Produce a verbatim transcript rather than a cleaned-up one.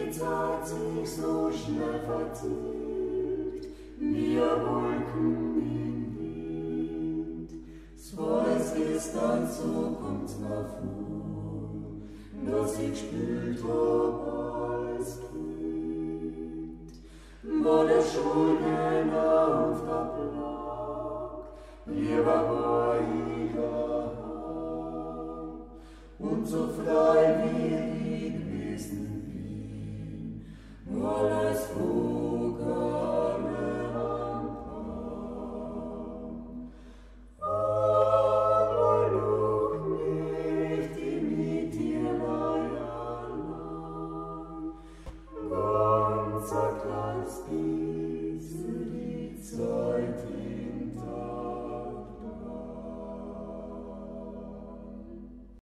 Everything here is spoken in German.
die Zeit sich so schnell verzieht, wir Wolken im Wind. Weiß ist an Zukunft noch vor, dass ich gespielt hab als Kind. Wo der Schulden auf der Plag, hier war ich daheim, und so frei wie